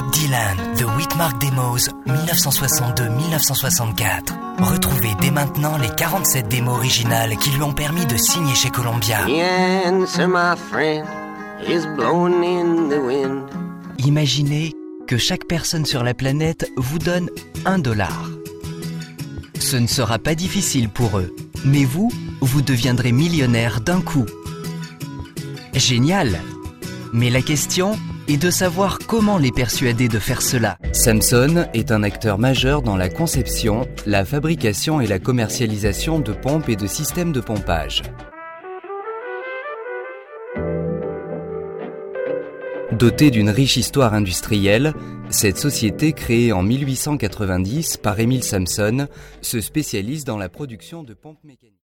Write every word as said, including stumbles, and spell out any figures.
Dylan, The Whitmark Demos, dix-neuf cent soixante-deux à dix-neuf cent soixante-quatre. Retrouvez dès maintenant les quarante-sept démos originales qui lui ont permis de signer chez Columbia. The answer, my friend, is blown in the wind. Imaginez que chaque personne sur la planète vous donne un dollar. Ce ne sera pas difficile pour eux, mais vous, vous deviendrez millionnaire d'un coup. Génial! Mais la question est de savoir comment les persuader de faire cela. Samson est un acteur majeur dans la conception, la fabrication et la commercialisation de pompes et de systèmes de pompage. Dotée d'une riche histoire industrielle, cette société créée en mille huit cent quatre-vingt-dix par Emil Samson se spécialise dans la production de pompes mécaniques.